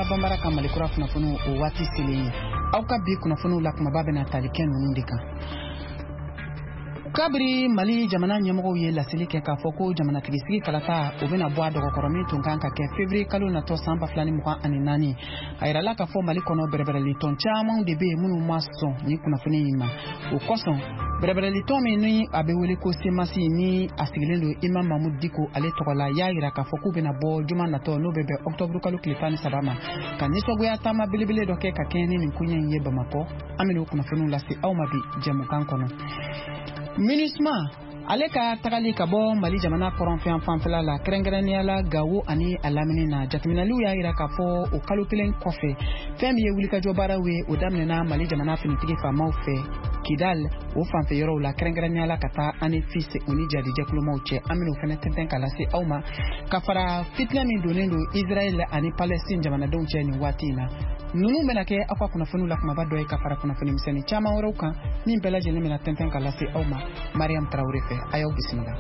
VOA Bambara Kamalikura kunafunu wati sili au kabi kunafunu la kumababa na taliken nundika kabri mali jamana nyamgo ye la silike ka foko jamana tigisigi kalata ubena bwa dogo koromi tunkanka ke fevrier kalu na to samba flani muka aninani ayra la ka fo mali kono berebere liton chama de be munu maso ni kunafuni ima ukoso berebere liton me ni abewele ko semasi ni asigilendo imam Mahmoud Diko ale tokola yaira ka foko bena bo juma na to no bebe octobre kalu klifani sabama kaniso goya tama bilibile doke ka keni ni kunyen ye bamako amelo kunafunu lasi au mabi jamu kankono MINUSMA aleka tagali kabo mali jamana koronfian fanfela la krengrenia la gawo ani alamini na jatminalu ya ira kafo o kalupilen kofe femi ye wulika jobara we o damnena mali jamana finitigi fama fe Kidal o fanfe yoro la krengrenia la kata ani fils oni jadi jakulu mauche amino fene tenten kalasi auma kafara fitna ni donendo Israel ani Palestine jamana donche ni watina nunu menake akwa kuna funu la kuma bado kafara kuna funu miseni chama oroka ni mbela jeni mena tenten kalasi auma Mariam Traoré fe ayo bismillah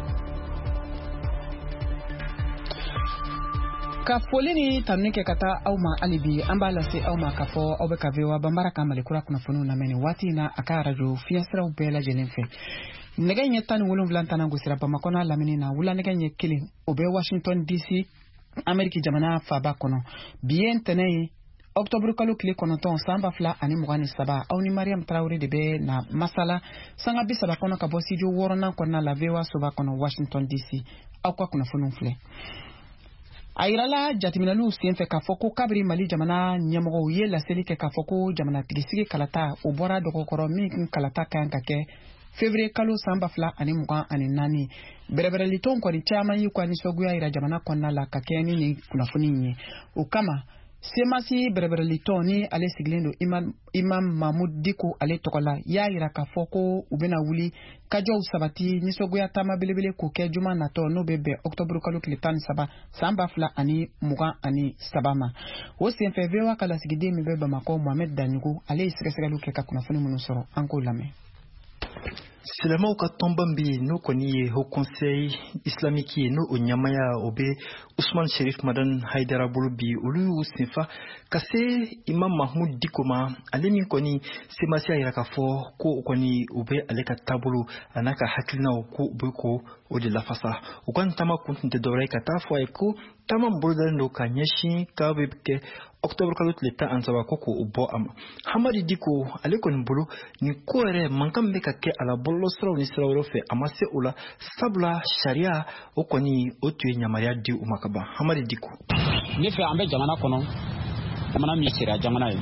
ka folini tamnike kata auma alibi ambala se auma kafo obe kavewa bambara kamale kura kuna funu na meni watina aka radio fiasra ubela jeni fe nega nyetani wolum vlantana ngusira pamakona lamini na wula nega nyekili obe Washington DC Ameriki jamana faba kono bien tenei Octobre kalu kile konoton samba fla ani mugani saba au ni Mariam Traoré de be na masala sanga bisaba kono ka bosijo worona kona la vewa soba kono Washington DC au kwa kuna funu fle Airala jatiminalu sienfe ka foko kabri mali jamana nyamogo ye la selike ka foko jamana tigisigi kalata ubora doko koro min kalata kanka ke Fevrier kalu samba fla ani mugan ani nani berebere liton kwa ni chama yi kwa ni soguya ira jamana kona la kakeni ni kuna funi nye ukama semasi berebere litoni ale siglendo imam Mahmoud Diko ale tokola ya ira ka foko ubena wuli kajo sabati nisogoya tama belebele ko ke juma na to no bebe octobre kalu klitan saba samba fla ani muga ani sabama wosi enfevewa kala sigide mi bebe mako Mohamed Danigo ale sigasagalu ke ka kuna funi munusoro anko lame Silama ka tombambi no koni ho conseil islamique no onyamaya obe Ousmane Sherif Madan Haidara Bulubi ulu usinfa kase Imam Mahmoud Dikoma alemi koni semasi ayaka fo ko koni obe aleka tabulu anaka hakilna ko beko odi la fasa ukan tama kunte dore kata fo eko tama mbulda ndo kanyeshi ka bebke Octobre kalut leta ansawa koko ubo am Hamadi Diko alekon bulu ni koere mankam beka ke ala bollo sraw ni sraw fe amase ula sabla sharia okoni otuye nyamaria di umakaba Hamadi Diko ne fe ambe jamana kono jamana mi sira jamana yi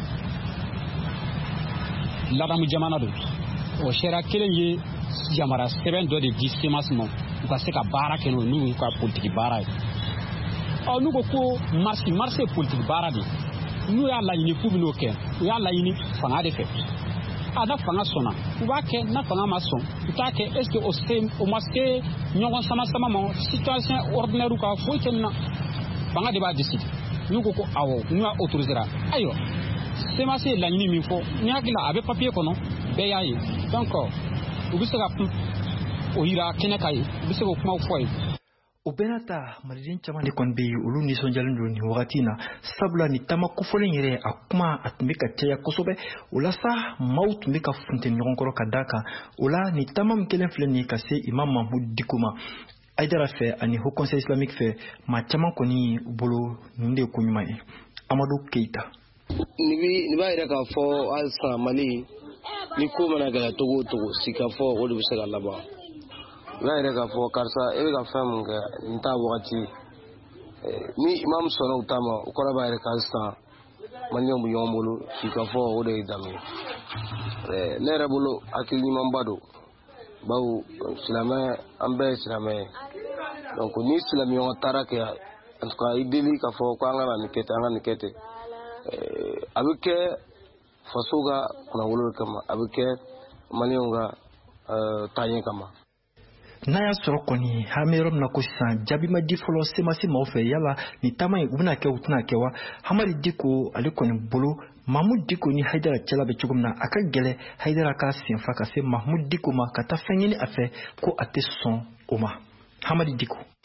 ladamu jamana do o shera kelen ye jamara 7 do de distimasmo ko se ka bara keno nu ko politique bara o nu ko marché politique bara di nous ya la yini fu bino ke ya la yini fanga de fe ada fanga sona uba ke na fanga mason uta ke est-ce que au masque nyongo sama ma situation ordinaire ka fo kenna fanga de ba décide nous ko awo nous a autorisera ayo c'est ma c'est la yini mi fo ni akila avec papier kono be yayi donc ubisega o ira kenekai ubisega kuma foi Obenata maridin chama ni konbe ulu ni sonjalendo ni wakatina sabla ni tama kufolen yere akuma atmbeka chaya kosobe ulasa maut mbeka funte nyonkoro kadaka ula ni tama mkelen fleni kase Imam Mahmoud Dikoma aidara fe ani ho conseil islamique fe ma chama koni bolo nde kunyuma Amadou Keita ni ba ira ka fo alsa mali ni ko mana ga togo sika fo o du sala laba la ira ka fo karsa e ga fam ga nta wakati ni imam sono utama ukora ba ira ka sta manyo mu yomulu sika fo o de dami le rabulo akil ni mambado bawu silama ambe silama donc ni silami on tarake en tout cas ideli ka fo ko ngana ni kete abike fasuga kuna wolo kama abike manionga tanye kama Naya sorokoni hamerom na kusan jabi ma difolo semasi maufe yala ni tamai una ke utna kewa Hamadi Diko alikoni bolo Mahmoud Diko ni Haidara chela be chugumna akagele Haidara ka sinfa ka se Mahmoud Diko ma kata fanyini afe ko ate son oma Hamadi Diko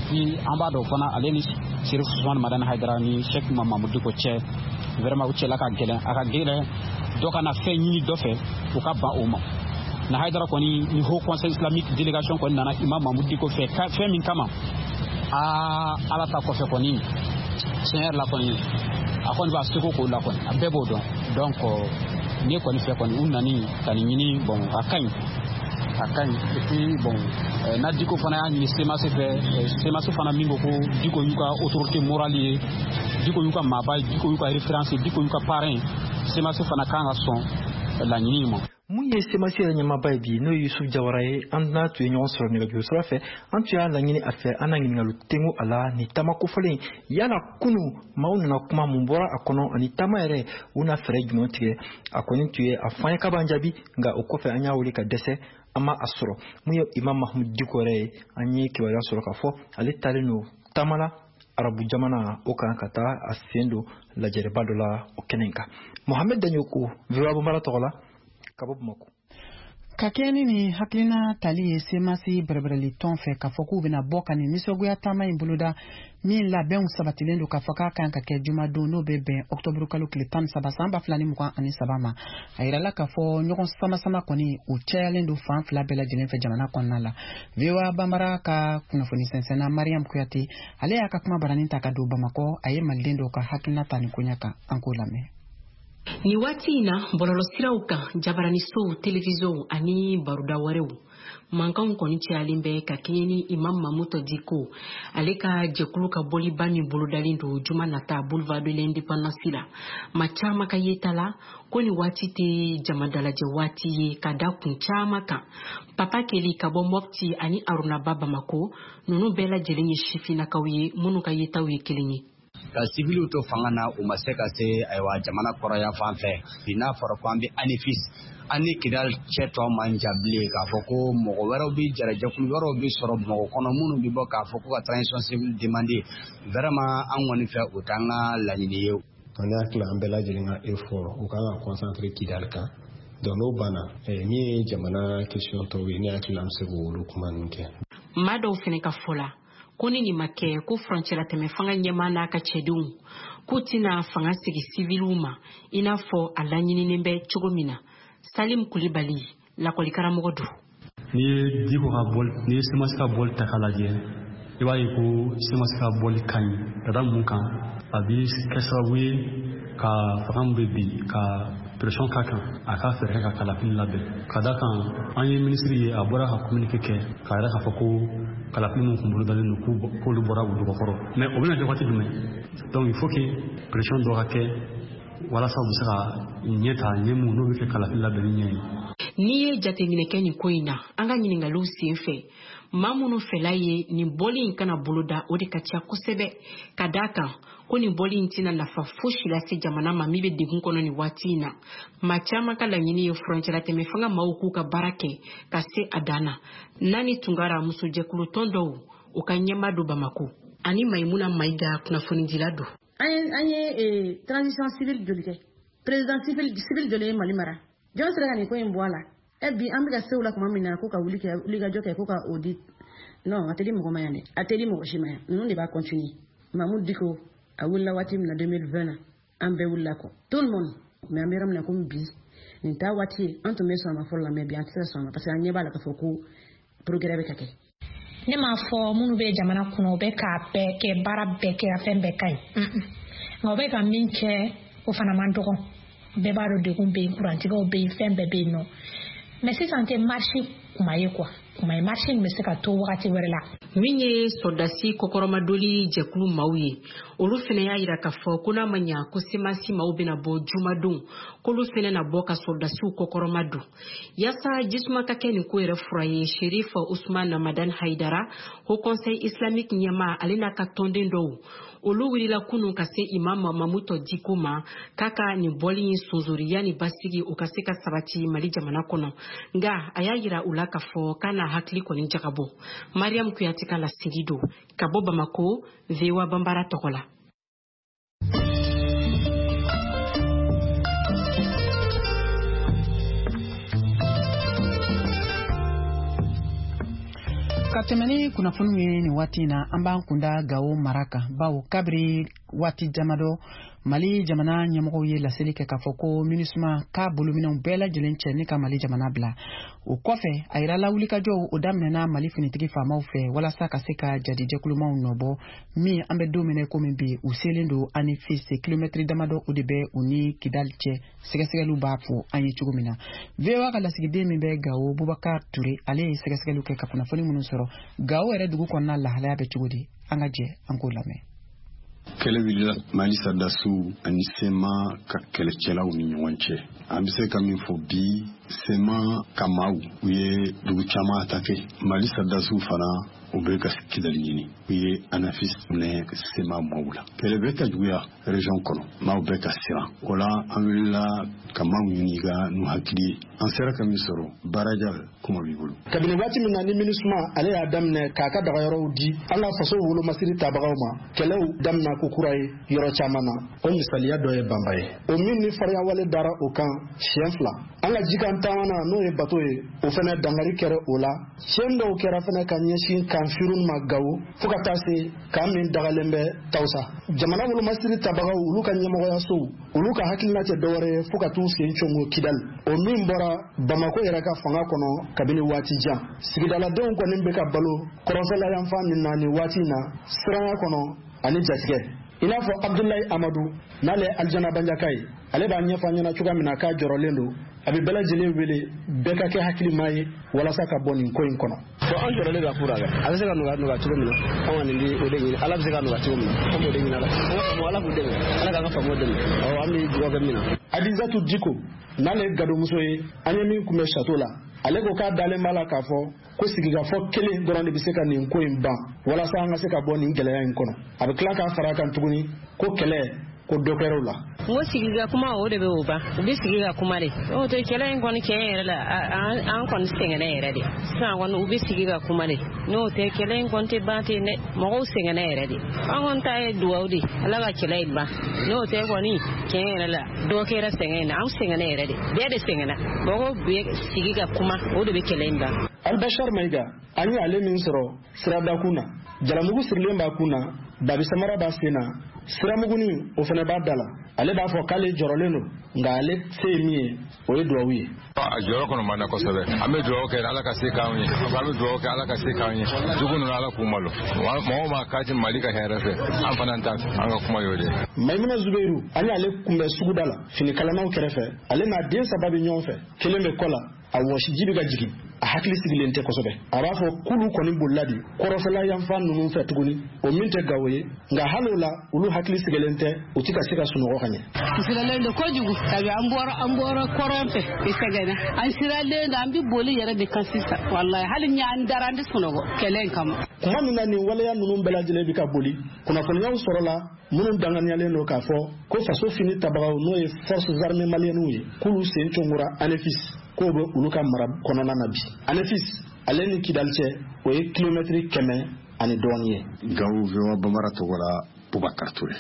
puis en bas do fana ale ni Chérif Ousmane Madane Haidara ni Cheikh Mamadou Diko cɛ vraiment u cɛla ka gɛlɛn a ka gɛlɛn dɔ kana fɛn ɲini dɔ fɛ u ka ban o ma na Haidara kɔni ni Haut Conseil Islamique délégation kɔni nana Imam Mamadou Diko fɛ fɛn min kama ala ta kɔfɛ kɔni tiɲɛ yɛrɛ la kɔni a kɔni b'a seko k'o la kɔni a bɛɛ b'o dɔn donc ne kɔni fɛ kɔni u nani ka nin ɲini bon a kaɲi et puis bon na Diko fana y'a ɲini CEMAC fɛ CEMAC fana min ko Diko y'u ka autorité morale ye Diko y'u ka maaba Diko y'u ka référence Diko y'u ka parrain CEMAC fana kan ka sɔn laɲini ma. Mun ye CEMAC yɛrɛ ɲɛmaaba ye bi n'o ye Yusuf Jawara ye an n'a tun ye ɲɔgɔn sɔrɔ nɛgɛjuru sira fɛ an tun y'a laɲini a fɛ an na ɲininkali tengu a la ni taama kofɔlen yala kunu maaw nana kuma mun bɔra a kɔnɔ ani taama yɛrɛ u na fɛɛrɛ jumɛn tigɛ a kɔni tun ye a fɔ an ye k'a b'an jaabi nka o kɔfɛ an y'a wele ka dɛsɛ an ma a sɔrɔ mun ye Imam Mahamud Diko yɛrɛ ye an ye kibaruya sɔrɔ k'a fɔ ale taalen don taama la arabu jamana o kan ka taa a sen don lajɛrɛba dɔ la o kɛnɛ kan Mohamed Danyoko VOA Bambara tɔgɔ la ka bɔ Bamako. Ka kɛ ni hakilina tali ye CEMAC bɛrɛbɛrɛli tɔn fɛ k'a fɔ k'u bɛna bɔ ka nin nisɔngoya taama in boloda min labɛnw sabatilen don k'a fɔ k'a kan ka kɛ jumadon n'o bɛ bɛn octobre kalo tile 13 san 2023 ma a yirala k'a fɔ ɲɔgɔn sama kɔni u cayalen don fan fila bɛɛ lajɛlen fɛ jamana kɔnɔna la VOA Bambara ka kunnafoni sɛnsɛnna Mariam Kuyate ale y'a ka kuma baranin ta ka don Bamakɔ a ye maliden dɔw ka hakilina ta nin koɲa kan an k'o lamɛn. Ni waati in na bɔlɔlɔsiraw kan jabaranisow television ani baroda wɛrɛw mankanw kɔni cayalen bɛ ka kɛɲɛ ni Imam Mamadou Diko ale ka jɛkulu ka bɔliba min bolodalen don juma nata boulevard de l'indépendance la ma caman ka yeta la ko ni waati tɛ jamadalajɛ waati ye ka da kun caman kan Papa Keli ka bɔ Mopti ani Arunaba Bamako nunu bɛɛ lajɛlen ye sifinakaw ye minnu ka yetaw ye kelen ye. Ka civiliw to fanga na u ma se ka se aywa jamana kɔrɔya fan fɛ bi n'a fɔra ko an bɛ anifis an ni Kidal cɛ tɔ man jabile k'a fɔ ko mɔgɔ wɛrɛw bɛ jarajɛkulu wɛrɛw bɛ sɔrɔ mɔgɔ kɔnɔ minnu bɛ bɔ k'a fɔ ko ka transition civile demander vraiment an kɔni fɛ o t'an ka laɲini ye. An hakili an bɛɛ lajɛlen ka effort u kan ka concentrer Kidal kan donc n'o banna min ye jamana question tɔw ye ne hakili an bɛ se k'olu kuma ninnu kɛ. Maa dɔw fɛnɛ ka fɔ la ko ni nin ma kɛ ko frontière tɛmɛ fanga ɲɛmaa n'a ka cɛdenw k'u tɛna fanga sigi civiliw ma i n'a fɔ a laɲininen bɛ cogo min na. Salim Kulibali lakɔli karamɔgɔ don. Ni ye Diko ka bɔli ni ye CEMAC ka bɔli ta k'a lajɛ i b'a ye ko CEMAC ka bɔli ka ɲi ka da mun kan a bɛ kɛ sababu ye ka fanga min bɛ bi ka pression k'a kan a ka fɛɛrɛ ka kalafili labɛn ka da kan an ye minisiri ye a bɔra ka communiqué kɛ k'a yɛrɛ k'a fɔ ko kalafili min kun bolodalen don k'olu bɔra u dɔgɔkɔrɔ mais o bɛna kɛ waati jumɛn donc il faut que pression dɔ ka kɛ walasa u bɛ se ka ɲɛ ta ɲɛ mun n'o bɛ kɛ kalafili labɛnni ɲɛ ye. N'i ye jateminɛ kɛ nin ko in na an ka ɲininkaliw sen fɛ maa minnu fɛla ye nin bɔli in kana boloda o de ka ca kosɛbɛ ka d'a kan ko nin bɔli in tɛna nafa fosi lase jamana ma min bɛ degun kɔnɔ nin waati in na maa caman ka laɲini ye frontière tɛmɛ fanga maaw k'u ka baara kɛ ka se a dan na Nani Tunkara musojɛkulu tɔn dɔw u ka ɲɛmaa don Bamako ani Maimuna Mayiga kunnafonidila don. An ye transition civile joli kɛ président civil joli ye Mali mara jɔn sera ka nin ko in bɔ a la bi an bɛ ka se u la tuma min na ko ka wuli ka jɔ kɛ ko ka audit non a tɛ di mɔgɔ ma yan dɛ a tɛ di mɔgɔ si ma yan ninnu de b'a continuer Mamadou Diko a wulila waati min na 2020 na an bɛɛ wulila kɔ tout le monde mais an bɛ yɔrɔ min na komi bi nin t'a waati ye an tun bɛ sɔn a ma fɔlɔ la mais bi an tɛ se ka sɔn a ma parce que an ɲɛ b'a la k'a fɔ ko progrès bɛ ka kɛ. Ne m'a fɔ minnu bɛ jamana kɔnɔ u bɛ k'a bɛɛ kɛ baara bɛɛ kɛ a fɛn bɛɛ ka ɲi nka u bɛ ka min kɛ o fana man dɔgɔ bɛɛ b'a dɔn degun bɛ yen kurantigɛw bɛ yen fɛn bɛɛ bɛ yen nɔ mais sisan tɛ marché kuma ye quoi kuma ye marché min bɛ se ka to wagati wɛrɛ la. Min ye sɔrdasi kɔkɔrɔmadoli jɛkulu maaw ye olu fɛnɛ y'a yira k'a fɔ ko n'a ma ɲa ko CEMAC maaw bɛna bɔ jumadon k'olu fɛnɛ na bɔ ka sɔrdasiw kɔkɔrɔmadon yaasa jisuma ka kɛ nin ko yɛrɛ fura ye Chérif Ousmane Madane Haidara Haut Conseil Islamique ɲɛmaa ale n'a ka tɔnden dɔw olu wulila kunun ka se Imam Mamadou Diko ma k'a ka nin bɔli in sonsoriya ni basigi o ka se ka sabati Mali jamana kɔnɔ nka a y'a yira u la k'a fɔ k'a n'a hakili kɔni jagabɔ. Mariam Kuyate ka lasigi don ka bɔ Bamako VOA Bambara tɔgɔ la. Katemeni kunnafoni ye ni waati na an b'an kunda Gawo mara kan bawo kabiri waati damadɔ Mali jamana ɲɛmɔgɔw ye laseli kɛ k'a fɔ ko MINUSMA k'a bolominɛw bɛɛ lajɛlen cɛ ne ka Mali jamana bila o kɔfɛ a yirala wulikajɔw o daminɛna Mali finitigi faamaw fɛ walasa ka se ka jadijɛkulumaw nɔbɔ min an bɛ don min komi bi u selen don ani fise kilomɛtiri damadɔ o de bɛ u ni Kidali cɛ sɛgɛsɛgɛliw b'a fɔ an ye cogo min na VOA ka lasigiden min bɛ Gawo Bubakar Ture ale ye sɛgɛsɛgɛliw kɛ ka kunnafoni minnu sɔrɔ Gawo yɛrɛ dugu kɔnɔna lahalaya bɛ cogo di an ka jɛ an k'o lamɛn. Kɛlɛ wulila Mali Sadasiw ani SEMA ka kɛlɛcɛlaw ni ɲɔgɔn cɛ. An bɛ se ka min fɔ bi SEMA ka maaw u ye dugu caman atake. Mali Sadasiw fana u bɛ ka Kidali ɲini. U ye ANAFIS minɛ SEMA maaw la. Kɛlɛ bɛ ka juguya région kɔnɔ. Maaw bɛ ka siran. O la an wulila ka maaw ɲini ka n'u hakili ye. An sera ka min sɔrɔ Baraja kuma b'i bolo. Kabini waati min na ni MINUSMA ale y'a daminɛ k'a ka dagayɔrɔw di an ka faso wolomasiri tabagaw ma kɛlɛw daminɛ ko kura ye yɔrɔ caman na o misaliya dɔ ye Banba ye o min ni farinya wale dara o kan siɲɛ 2 an ka jikan taamana n'o ye bato ye o fana dangari kɛra o la siɲɛ dɔw kɛra fana ka ɲɛsin kan firun ma Gawo fo ka taa se kan min dagalen bɛ Tawusa jamana wolomasiri tabagaw olu ka ɲɛmɔgɔyasow olu ka hakilina tɛ dɔwɛrɛ ye fo ka t'u sen congo Kidali o min bɔra Bamako yɛrɛ ka fanga kɔnɔ kabini waati jan sigidaladenw kɔni bɛ ka balo kɔrɔfɛla yanfan min na ni waati na siranya kɔnɔ ani jatigɛ i n'a fɔ Abdoulaye Amadou n'ale Aljana Banjaka ye ale b'a ɲɛfɔ ɲɛna cogoya min na k'a jɔrɔlen don a bɛ bɛɛ lajɛlen wele bɛɛ ka kɛ hakilima ye walasa ka bɔ nin ko in kɔnɔ. An jɔrɔlen bɛ fura kɛ a bɛ se ka nɔgɔya cogo min na an kɔni bɛ o de ɲini Ala bɛ se ka nɔgɔya cogo min na an b'o de ɲini Ala Ala k'u dɛmɛ Ala k'an ka faamaw dɛmɛ an bɛ dugawu kɛ min na. Adizatu Diko n'ale ye gadomuso ye an ye min kun bɛ château la ale ko k'a dalen b'a la k'a fɔ ko sigikafɔ kelen dɔrɔn de bɛ se ka nin ko in ban walasa an ka se ka bɔ nin gɛlɛya in kɔnɔ a bɛ tila k'a fara kan tuguni ko kɛlɛ ko dɔ kɛra la. N ko sigi ka kuma o de bɛ o ban u bɛ sigi ka kuma de o tɛ kɛlɛ in kɔni tiɲɛ yɛrɛ la an kɔni sɛgɛnna yɛrɛ de sisan kɔni u bɛ sigi ka kuma de n'o tɛ kɛlɛ in kɔni tɛ ban ten dɛ mɔgɔw sɛgɛnna yɛrɛ de an kɔni ta ye dugawu de Ala ka kɛlɛ in ban n'o tɛ kɔni tiɲɛ yɛrɛ la dɔ kɛra sɛgɛn in na an sɛgɛnna yɛrɛ de bɛɛ de sɛgɛnna mɔgɔw bɛ sigi ka kuma o de bɛ kɛlɛ in ban. Albashar Maïga an ye ale min sɔrɔ siradakun na jalamugu sirilen b'a kun na Babi Samara b'a sen na siramuguni o fana b'a da la ale b'a fɔ k'ale jɔrɔlen don nka ale se ye min ye o ye duwawu ye. A jɔyɔrɔ kɔnɔ man na kosɛbɛ an bɛ duwawu kɛ Ala ka se k'anw ye an bɛ duwawu kɛ Ala ka se k'anw ye dugu ninnu Ala k'u malo mɔgɔw ma k'a ti Mali ka hɛrɛ fɛ an fana ta an ka kuma y'o de. Maimuna Zubairu an y'ale kunbɛn suguda la finikalanaw kɛrɛfɛ ale n'a den 3 bɛ ɲɔgɔn fɛ kelen bɛ kɔ la a wɔsi ji bɛ ka jigin a hakili sigilen tɛ kosɛbɛ a b'a fɔ k'olu kɔni bolila de kɔrɔfɛla yanfan ninnu fɛ tuguni o min tɛ Gawo ye nka hali o la olu hakili sigilen tɛ u tɛ ka se ka sunɔgɔ ka ɲɛ. Siralen don kojugu kabi an bɔra kɔrɔn fɛ i sɛgɛnna an siralen don an bɛ boli yɛrɛ de kan sisan walahi hali ni an dara an tɛ sunɔgɔ kɛlɛ in kama. Kuma min na nin waleya ninnu bɛɛ lajɛlen bɛ ka boli kunnafoniyaw sɔrɔla minnu danganiyalen don k'a fɔ ko faso fini tabagaw n'o ye forces armées maliennes ye k'olu sen congora ANEFIS k'o bɛ olu ka mara kɔnɔna na bi ANEFIS ale ni Kidali cɛ o ye kilomɛtiri 100 ani dɔɔnin ye. Gawo VOA Bambara tɔgɔ la Bubakar Ture.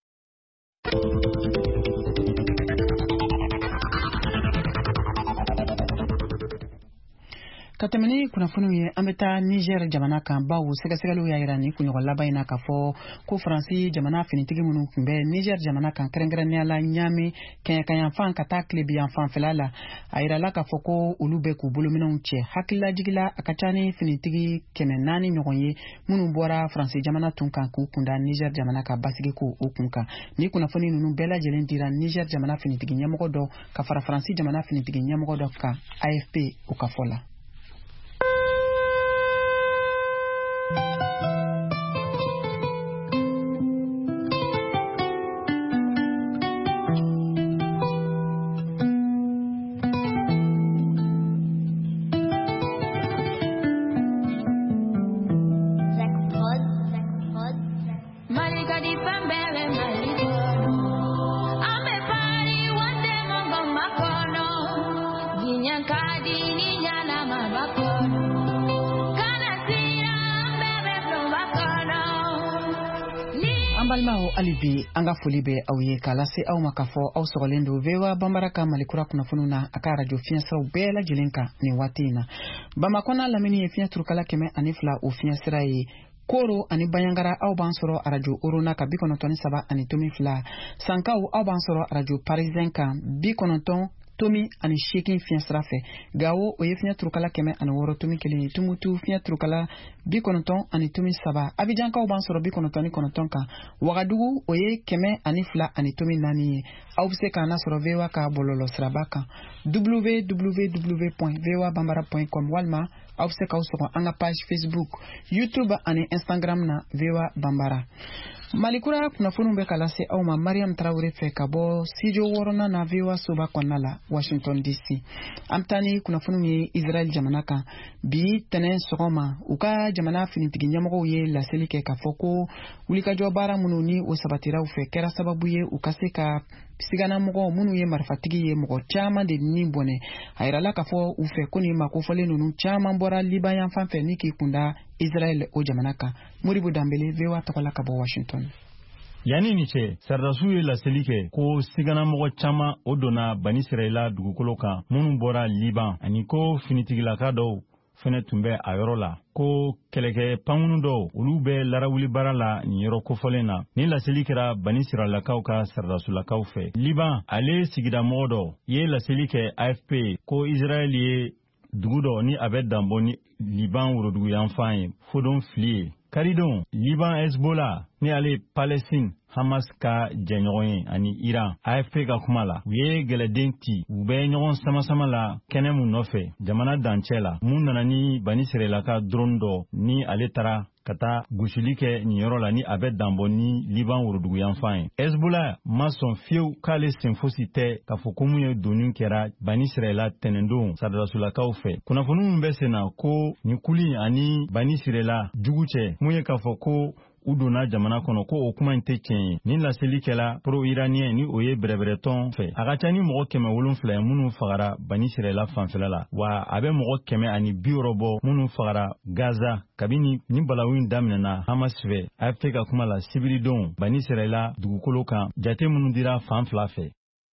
Ka tɛmɛni kunnafoniw ye an bɛ taa Niger jamana kan bawo sɛgɛsɛgɛliw y'a jira ni kunɲɔgɔn laban in na k'a fɔ ko Faransi jamana finitigi minnu tun bɛ Niger jamana kan kɛrɛnkɛrɛnnenya la Ɲame kɛɲɛkaɲafan ka taa Tilebin yan fanfɛla la a yirala k'a fɔ ko olu bɛ k'u bolominɛw cɛ hakililajigila a ka ca ni finitigi 400 ɲɔgɔn ye minnu bɔra Faransi jamana tun kan k'u kunda Niger jamana ka basigi ko o kun kan ni kunnafoni ninnu bɛɛ lajɛlen dira Niger jamana finitigi ɲɛmɔgɔ dɔ ka fara Faransi jamana finitigi ɲɛmɔgɔ dɔ kan AFP o ka fɔ la. Kadi ni nyala Malmao alibi anga folibe au ye kalase au makafo au sorolendo vewa bambaraka malikura kunafununa aka radio fiensra ubela jilenka ni watina. Bamakona lamini ye fien turkala keme anifla u fiensra ye Koro ani bayangara au bansoro radio Orona ka bikonontoni saba ani tomi fla. Sankau au bansoro radio Parisien ka bikononton Tomi ani shaking fiensra fe. Gawo oye fien turkala keme ani woro tomi kelini tumutu fien turkala bikononton ani tomi saba. Abidjan ka bansoro bikonontoni konoton ka. Wagadugu oye keme ani fla ani tomi nani. Aubse ka nasoro vewa ka bololo srabaka. www.vewabambara.com walma aubse ka usoko anga page Facebook, YouTube ani Instagram na Vewa Bambara. Malikura kunafunu be kalase au ma Mariam Traore fe kabo sijo worona na Vewa soba konala Washington DC. Amtani kunafunu ni Israel jamanaka bi tenen sogoma uka jamana finitigi nyamogo ye la selike ka foko ulika jobara mununi o sabatira u fe kera sababu ye ukaseka sigana mogo munu ye marfatigi ye mogo chama de ni bone ayrala ka fo u fe kuni makofole nunu chama mbora libayan fanfe niki kunda Israel o jamanaka Muribu Dambele Vewa takola ka bo Washington. Yani ni ce sarrasu ye la selike ko sigana mogo chama odona bani Israela dugukolo kan munu bora Liban ani ko finitigila ka do fene tumbe a yɔrɔ la ko kɛlɛkɛ panŋunu dɔw olu bɛ larawuli baara la nin yɔrɔ kofɔlen na ni laseli kɛra bani siralakaw ka sardasulakaw fɛ Liban ale sigida mɔgɔ dɔ ye laseli kɛ AFP ko Israel ye dugu dɔ ni a bɛ danbɔ ni Liban worodugu yanfan ye fodon fili ye karidon Liban Hezbollah ni ale Palestine Hamas ka jɛɲɔgɔn ye ani Iran AFP ka kuma la u ye gɛlɛden ti u bɛ ɲɔgɔn sama-sama la kɛnɛ mun nɔfɛ jamana dancɛ la mun nana ni bani sirelaka drone dɔ ni ale tara ka taa gosili kɛ nin yɔrɔ la ni a bɛ danbɔ ni Liban worodugu yanfan ye Hezbollah ma sɔn fiyewu k'ale sen fosi tɛ k'a fɔ ko mun ye doni kɛra bani sirela tɛnɛndon sardasulakaw fɛ kunnafoni min bɛ sen na ko nin kuli ani bani sirela jugu cɛ mun ye k'a fɔ ko u donna jamana kɔnɔ ko o kuma in tɛ tiɲɛ ye ni laseli kɛla pro-iranien ni o ye bɛrɛbɛrɛtɔn fɛ a ka ca ni mɔgɔ 700 ye minnu fagara bani sirela fanfɛla la wa a bɛ mɔgɔ 160 bɔ minnu fagara Gaza kabini ni balawu in daminɛna Hamas fɛ AFP ka kuma la sibiridon bani sirela dugukolo kan jate minnu dira fan fila fɛ.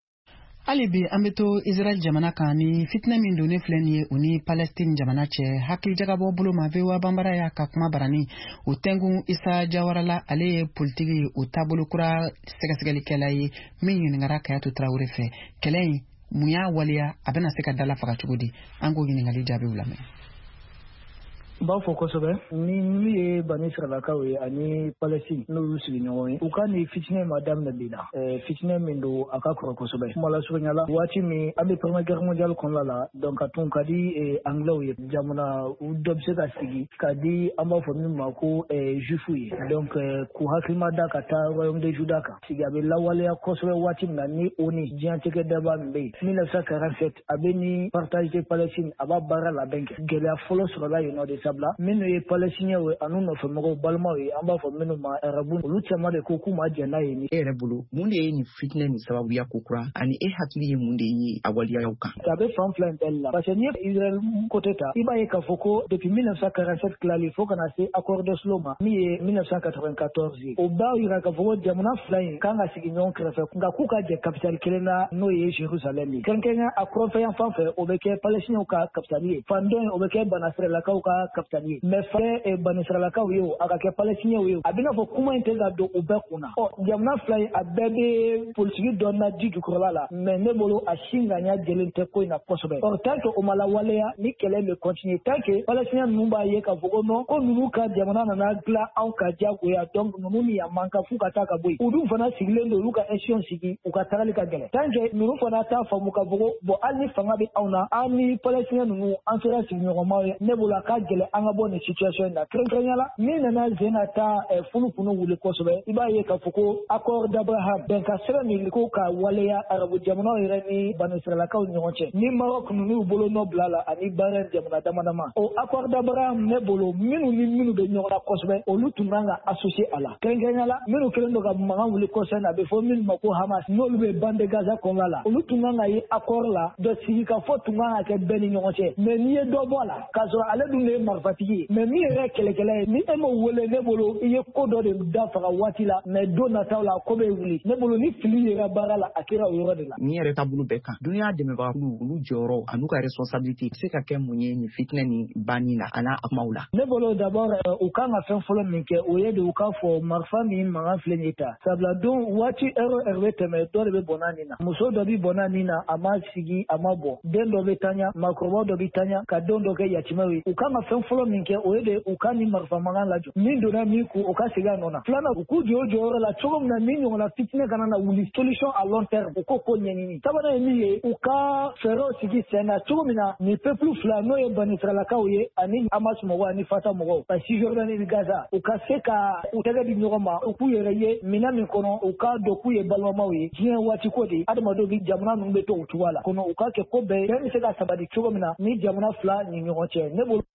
Alibi ambeto Israel jamana kani fitna min doni fleni uni Palestine jamana che hakil jagabo bulu ma Vewa Bambara ya kakuma barani utengu Isa Jawarala ale politiki utabulu kura segasgali kelai min ngara kayatu Traore fe kelai muya walia abena seka dala faka chugudi ango ngali jabe ulame ba fo kosɛbɛ ni min ye bani siralakaw ye ani Palestine n'olu sigi ɲɔgɔn ye u ka ni fitinɛ ma daminɛ bi la fitinɛ min don a ka kɔrɔ kosɛbɛ kuma la surunyala waati min an bɛ Première Guerre mondiale kɔnɔna la donc ka tun ka di anglais ye jamana u dɔ bɛ se ka sigi ka di an b'a fɔ min ma ko juifu ye donc k'u hakilima da ka taa royaume de Juda kan sigi a bɛ lawaleya kosɛbɛ waati min na ni ONU diɲɛlatigɛ daba min bɛ yen 1947 a bɛ ni partage de Palestine a b'a baara labɛn kɛ gɛlɛya fɔlɔ sɔrɔla yen nɔ de sabula minnu ye Palestiniens ye anu nɔfɛmɔgɔw balimaw ye an b'a fɔ minnu ma arabu olu caman de ko k'u ma jɛn n'a ye ni e yɛrɛ bolo mun de ye nin fitinɛ nin sababuya ko kura ani e hakili ye mun de ye a waliyaw kan a bɛ fan fila in bɛɛ la parce que ni ye Israel côté ta i b'a ye k'a fɔ ko depuis 1947 tilali fo kana se accord d'Oslo ma min ye 1994 ye o b'a yira k'a fɔ ko jamana fila in kan ka sigi ɲɔgɔn kɛrɛfɛ nka k'u ka jɛ capitale kelen na n'o ye Jérusalem ye kɛrɛnkɛrɛnya a kɔrɔnfɛ fan fɛ o bɛ kɛ Palestiniens ka capitale ye fan dɔ in o bɛ kɛ banasiralakaw ka capitale ye mais fɛ banisiralakaw ye o a ka kɛ Palestiniens ye o a bɛna fɔ kuma in tɛ ka don u bɛɛ kunna jamana fila in a bɛɛ bɛ politiki dɔ na ji jukɔrɔla la mais ne bolo a si ŋaniya jɛlen tɛ ko in na kosɛbɛ tant que o ma lawaleya ni kɛlɛ bɛ continuer tant que Palestiniens ninnu b'a ye k'a fɔ ko non ko ninnu ka jamana nana dilan anw ka diyagoya donc ninnu ni yan man kan f'u ka taa ka bɔ yen u dun fana sigilen don olu ka institution sigi u ka tagali ka gɛlɛn tant que ninnu fana t'a faamu k'a fɔ ko bon hali ni fanga bɛ anw na an ni Palestiniens ninnu an sera sigiɲɔgɔnmaw ye ne bolo a ka gɛlɛn an ka bɔ nin situation in na kɛrɛnkɛrɛnya la min nana sen na taa funufunu wuli kosɛbɛ i b'a ye k'a fɔ ko accord d'Abraham bɛnka sɛbɛn min ko ka waleya arabu jamanaw yɛrɛ ni banisiralakaw ni ɲɔgɔn cɛ ni Maroc ninnu bolo nɔ bila la ani Bahrain jamana damadama o accord d'Abraham ne bolo minnu ni minnu bɛ ɲɔgɔn na kosɛbɛ olu tun kan ka associer a la kɛrɛnkɛrɛnya la minnu kɛlen don ka mankan wuli kosɛbɛ a bɛ fɔ minnu ma ko Hamas n'olu bɛ bande Gaza kɔnɔna la olu tun kan ka ye accord la dɔ sigi ka fɔ tun kan ka kɛ bɛɛ ni ɲɔgɔn cɛ mais n'i ye dɔ bɔ a la k'a sɔrɔ ale dun de ye marifatigi mais mi yɛrɛ kɛlɛkɛla ye ni e ma wele ne bolo i ye ko dɔ de dafaga waati la mais don nataw la ko bɛ wuli ne bolo ni fili yera baara la a kɛra o yɔrɔ de la ni yɛrɛ taabolo bɛɛ kan dunuya dɛmɛbagakulu olu jɔyɔrɔ an'u ka responsabilité se ka kɛ mun ye ni fitinɛ ni banni la a n'a kumaw la ne bolo d'abord u kan ka fɛn fɔlɔ min kɛ o ye de u k'a fɔ marifa min mankan filɛ nin ye ta sabula don waati ɛrɛ bɛ tɛmɛ dɔ de bɛ bɔnna nin na muso dɔ bɛ bɔnna nin na a ma sigi a ma bɔ den dɔ bɛ taɲa maakɔrɔba dɔ bɛ taɲa ka den dɔ kɛ yatimɛw ye u kan ka fɛn fɔlɔ min kɛ o ye de u ka ni marifa mankan lajɔ min donna min kun o ka segin a nɔ na filanan u k'u jɔ o jɔyɔrɔ la cogo min na ni ɲɔgɔnna fitinɛ kana na wuli solution à long terme u ko ɲɛɲini sabanan ye min ye u ka fɛɛrɛw sigi sen na cogo min na ni peuple fila n'o ye banisiralakaw ye ani Hamas mɔgɔw ani Fata mɔgɔw ka Cisjordanie ni Gaza u ka se ka u tɛgɛ di ɲɔgɔn ma u k'u yɛrɛ ye minɛn min kɔnɔ u k'a dɔn k'u ye balimamaw ye diɲɛ waati ko de adamadenw bi jamana ninnu bɛ to o cogoya la kɔnɔ u k'a kɛ ko bɛɛ bɛ se ka sabati cogo min na ni jamana fila ni ɲɔgɔn cɛ ne bolo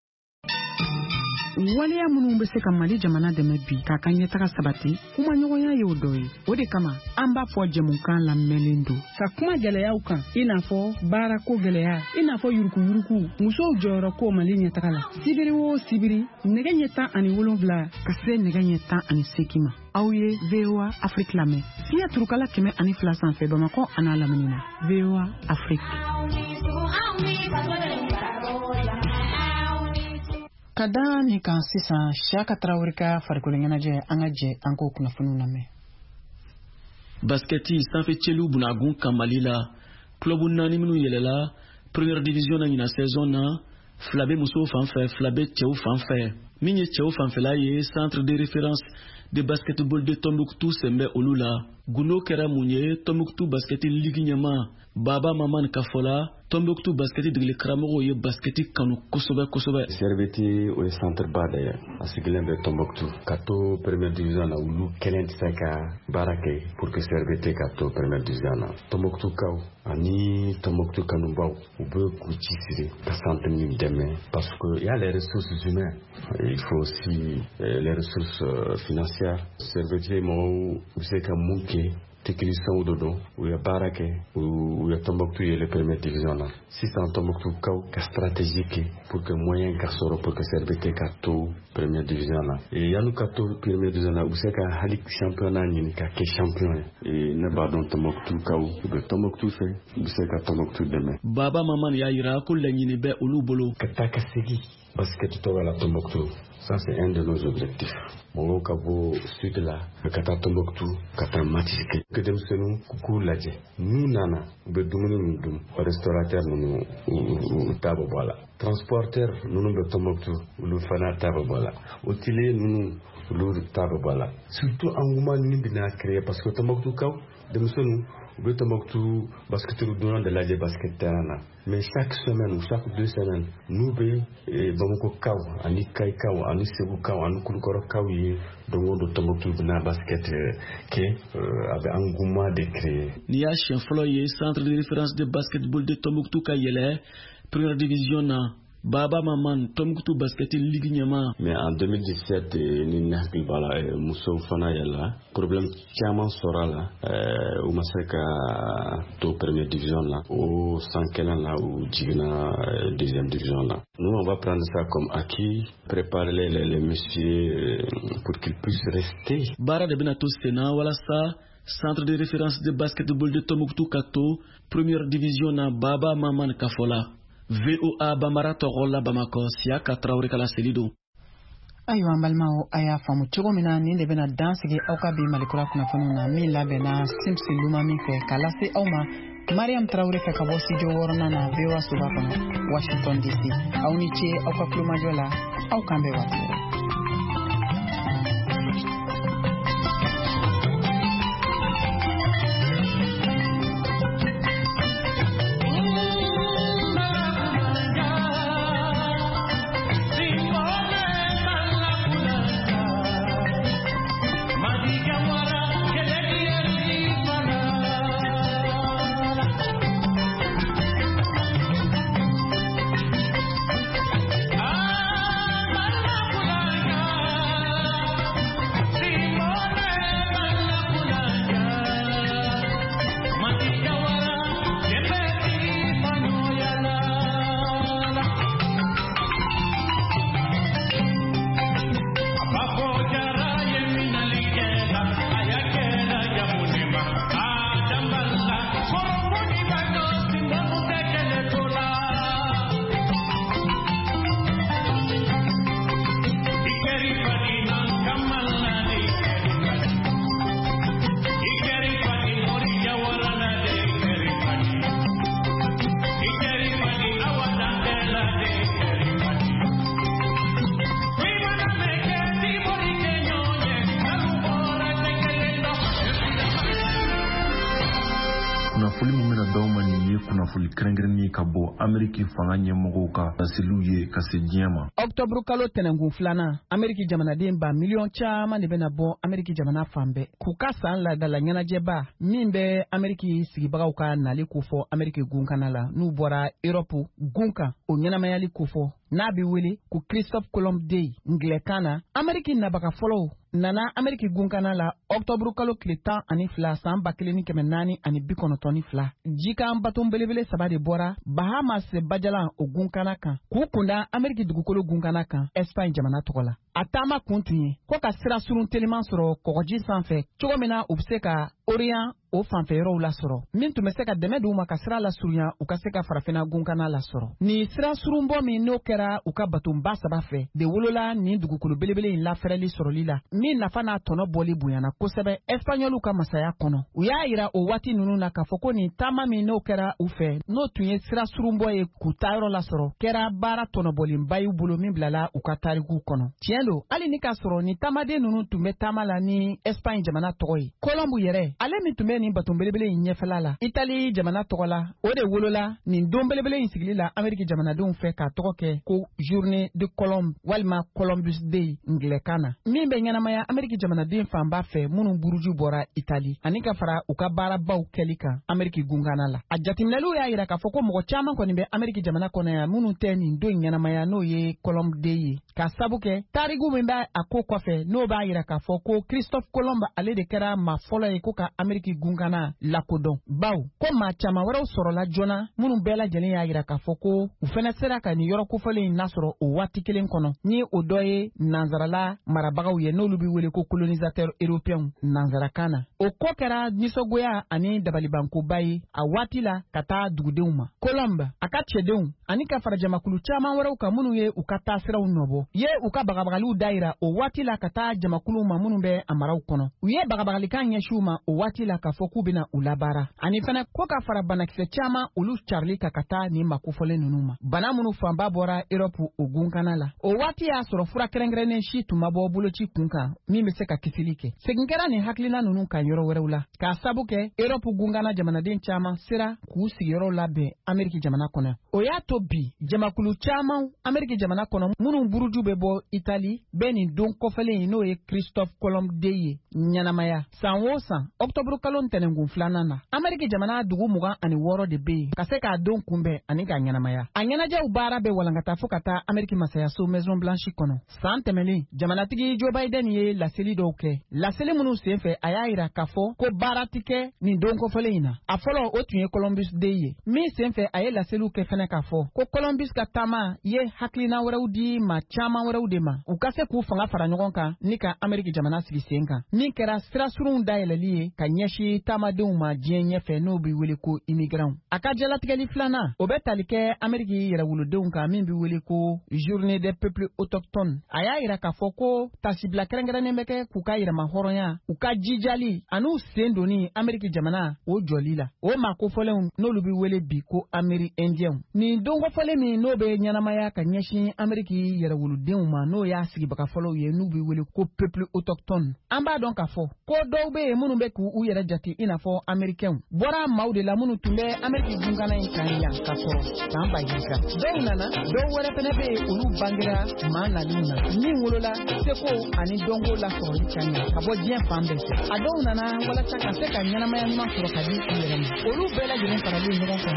waleya minnu bɛ se ka Mali jamana dɛmɛ bi k'a ka ɲɛtaga sabati kuma ɲɔgɔnya ye o dɔ ye o de kama an b'a fɔ jɛmukan lamɛnlen don ka kuma gɛlɛyaw kan i n'a fɔ baarako gɛlɛya i n'a fɔ yurukuyuruku musow jɔyɔrɔ ko Mali ɲɛtaga la sibiri o sibiri nɛgɛ ɲɛ 17 ka se nɛgɛ ɲɛ 18 ma aw ye VOA Afrique lamɛn fiɲɛ turukala 102 sanfɛ Bamakɔ a n'a lamini na VOA Afrique ka da ni kan sisan Siyaka Tarawele ka farikolo ɲɛnajɛ an ka jɛ an k'o kunnafoniw lamɛn. Basketi sanfɛ cɛliw bunagun kan Mali la club 4 minnu yɛlɛla première division na ɲina saison na fila bɛ musow fanfɛ fila bɛ cɛw fanfɛ min ye cɛw fanfɛla ye centre de référence de basketball de Tombouctou sɛnbɛ olu la gundo kɛra mun ye Tombouctou basket ligue ɲɛma Baba Maman Kafola Tombouctou basket degeli karamɔgɔw ye basket kanu kosɛbɛ. Serveti o ye centre ba de ye a sigilen bɛ Tombouctou ka to première division na olu kelen tɛ se ka baara kɛ pour que Serveti ka to première division na Tombouctou kaw ani Tombouctou kanubaw u bɛ k'u ci siri ka centre min dɛmɛ parce que il y a les ressources humaines il faut aussi les ressources financières Serveti mɔgɔw u bɛ se ka mun kɛ technicien dɔ don u ye baara kɛ u ye Tombouctou ye le première division na sisan Tombouctou kaw ka stratégie kɛ pour que moyen ka sɔrɔ pour que Serveti ka to première division na yanni ka to première division na u bɛ se ka hali championnat ɲini ka kɛ champion ye ne b'a dɔn Tombouctou kaw u bɛ Tombouctou fɛ u bɛ se ka Tombouctou dɛmɛ. Baba Maman y'a yira ko laɲini bɛ olu bolo ka taa ka segin basket tɔgɔ la Tombouctou ça c'est un de nos objectifs. Mɔgɔw ka bɔ sud la ka taa Tombouctou ka taa match kɛ denmisɛnninw k'u lajɛ n'u nana u bɛ dumuni min dun restaurateur ninnu u t'a bɔ a la transporteur ninnu bɛ Tombouctou olu fana t'a bɔ a la hôtelier ninnu olu t'a bɔ a la surtout engouement ninnu bɛna créer parce que Tombouctou kaw denmisɛnninw u bɛ Tombouctou basketteurs donnant de lajɛ basket terrain na mais chaque semaine ou chaque 2 semaines n'u bɛ Bamako kaw ani Kayi kaw ani Segu kaw ani Kulukɔrɔ kaw ye donc o don Tombouctou bɛna basket kɛ a bɛ engouement de créer. Ni y'a siɲɛ fɔlɔ ye centre de référence de basketball de Tombouctou ka yɛlɛ première division na Baba Maman Tombouctou basket ligue ɲɛma. Mais en 2017 ni ne hakili b'a la musow fana yɛlɛla problème caman sɔrɔ a la u ma se ka to première division la o san kelen la u jiginna deuxième division la. Nous on va prendre ça comme acquis, préparer les messieurs pour qu'ils puissent rester. Baara de bɛna to senna walasa centre de référence de basketball de Tombouctou ka to première division na Baba Maman Kafola. VOA Bambara tɔgɔ la Bamakɔ Siyaka Tarawele kala seli don. Ayiwa an balimaw a y'a faamu cogo min na nin de bɛna dan sigi aw ka bi Malikura kunnafoniw na min labɛnna Simsi Luma min fɛ k'a lase aw ma Mariam Tarawele fɛ ka bɔ studio 6nan na VOA soba kɔnɔ Washington DC aw ni ce aw ka kulomajɔ la aw kan bɛɛ waati wɛrɛ. ye kunnafoni kɛrɛnkɛrɛnnen ka bɔ Ameriki fanga ɲɛmɔgɔw ka laseliw ye ka se diɲɛ ma. Octobre kalo tɛnɛngun filanan Ameriki jamanaden ba miliyɔn caman de bɛna bɔ Ameriki jamana fan bɛɛ k'u ka san ladala ɲɛnajɛba min bɛ Ameriki sigibagaw ka nali kofɔ Ameriki gunkana la n'u bɔra Europe gunkan o ɲɛnamayali kofɔ n'a bi wele ko Christophe Colomb Day ngilɛkan na Ameriki nabaga fɔlɔw nana Ameriki gunkana la Octobre kalo tile 12 san 1492 jikan baton belebele saba de bɔra Bahamas bajalan o gunkana kan k'u kunda Ameriki dugukolo gunkana kan Espagne jamana tɔgɔ la a taama kun tun ye ko ka sira surun teliman sɔrɔ kɔgɔji sanfɛ cogo min na u bɛ se ka Orient o fanfɛ yɔrɔw lasɔrɔ min tun bɛ se ka dɛmɛ d'u ma ka sira lasurunya u ka se ka farafinna gunkana lasɔrɔ ni sira surunbɔ min n'o kɛra u ka batonba saba fɛ de wolola nin dugukolo belebele in lafɛrɛli sɔrɔli la min nafa n'a tɔnɔ bɔli bonyana kosɛbɛ Espagnolu ka masaya kɔnɔ u y'a yira o waati ninnu na k'a fɔ ko nin taama min n'o kɛra u fɛ n'o tun ye sira surunbɔ ye k'u ta yɔrɔ lasɔrɔ kɛra baara tɔnɔbɔlenba y'u bolo min bilala u ka tarikuw kɔnɔ tiɲɛ don hali ni k'a sɔrɔ ni taamaden ninnu tun bɛ taama la ni Espagne jamana tɔgɔ ye Colomb yɛrɛ ale min tun bɛ nin baton belebele in ɲɛfɛla la Italie jamana tɔgɔ la o de wolola nin don belebele in sigili la Ameriki jamanadenw fɛ k'a tɔgɔ kɛ ko Journée de Colombe walima Columbus Day ngilɛkan na min bɛ ɲɛnamaya Ameriki jamanaden fanba fɛ minnu buruju bɔra Italie ani ka fara u ka baarabaw kɛli kan Ameriki gunkana la a jateminɛliw y'a yira k'a fɔ ko mɔgɔ caman kɔni bɛ Ameriki jamana kɔnɔ yan minnu tɛ nin don ɲɛnamaya n'o ye Colomb Day ye ka sabu kɛ tariku min bɛ a ko kɔfɛ n'o b'a yira k'a fɔ ko Christophe Colomb ale de kɛra maa fɔlɔ ye ko ka Ameriki gunkana lakodɔn baw ko maa caman wɛrɛw sɔrɔla joona minnu bɛɛ lajɛlen y'a yira k'a fɔ ko u fɛnɛ sera ka nin yɔrɔ kofɔlen in lasɔrɔ o waati kelen kɔnɔ ni o dɔ ye nansarala marabagaw ye n'olu bɛ wele ko colonisateur européen nansarakan na o ko kɛra nisɔngoya ani dabalibankoba ye a waati la ka taa dugudenw ma Colomb a ka cɛdenw ani ka fara jamakulu caman wɛrɛw kan minnu ye u ka taasiraw nɔbɔ ye u ka bagabagaliw dayira o waati la ka taa jamakulu ma minnu bɛ a maraw kɔnɔ u ye bagabagalikan ɲɛsiw ma o waati la k'a fɔ k'u bɛna u labaara ani fɛnɛ ko ka fara banakisɛ caman olu carili ka taa nin makofɔlen ninnu ma bana minnu fanba bɔra Europe o gunkana la o waati y'a sɔrɔ fura kɛrɛnkɛrɛnnen si tun ma bɔ boloci kun kan min bɛ se ka kisili kɛ segin kɛra nin hakilina ninnu kan yɔrɔ wɛrɛw la k'a sabu kɛ Europe gunkana jamanaden caman sera k'u sigiyɔrɔw labɛn Ameriki jamana kɔnɔ o y'a to bi jamakulu caman Ameriki jamana kɔnɔ minnu buruju bɛ bɔ Italie bɛ nin don kɔfɛlen n'o ye Christophe Colomb Day ye ɲɛnamaya san o san Octobre kalo tɛnɛngun filanan na Ameriki jamana dugu 26 de bɛ yen ka se k'a don kunbɛn ani k'a ɲɛnamaya a ɲɛnajɛw baara bɛ walankata fo ka taa Ameriki masayaso Maison Blanche kɔnɔ san tɛmɛnen jamanatigi Joe Biden ye laseli dɔw kɛ laseli minnu senfɛ a y'a yira k'a fɔ ko baara ti kɛ nin don kɔfɛlen in na a fɔlɔ o tun ye Columbus Day ye min senfɛ a ye laseliw kɛ fɛnɛ k'a fɔ ko Columbus ka taama ye hakilina wɛrɛw di maa caman wɛrɛw de ma u ka se k'u fanga fara ɲɔgɔn kan ni ka Ameriki jamana sigi sen kan min kɛra sira surunw dayɛlɛli ye ka ɲɛsin taamadenw ma diɲɛ ɲɛfɛ n'o bɛ wele ko immigrants a ka jalatigɛli filanan o bɛ tali kɛ Ameriki yɛrɛwolodenw kan min bɛ wele ko Journée des peuples autochtones a y'a yira k'a fɔ ko tasibila kɛrɛnkɛrɛnnen bɛ kɛ k'u ka yɛrɛma hɔrɔnya u ka jijali ani u sen donni Ameriki jamana o jɔli la o maa kofɔlenw n'olu bɛ wele bi ko Amerindiens nin don kofɔlen min n'o bɛ ɲɛnamaya ka ɲɛsin Ameriki yɛrɛwolodenw ma n'o y'a sigibaga fɔlɔw ye n'u bɛ wele ko peuple autochtone an b'a dɔn k'a fɔ ko dɔw bɛ yen minnu bɛ k'u yɛrɛ jate i n'a fɔ Américains bɔra maaw de la minnu tun bɛ Ameriki gunkana in kan yan ka sɔrɔ san ba yirika dɔw nana dɔw wɛrɛ fɛnɛ bɛ yen olu bangera maa naliw na min wolola seko ani dɔnko lasɔrɔli ka ɲɛ ka bɔ diɲɛ fan bɛɛ fɛ a dɔw nana walasa ka se ka ɲɛnamaya ɲuman sɔrɔ ka di u yɛrɛ ma olu bɛɛ lajɛlen faralen ɲɔgɔn kan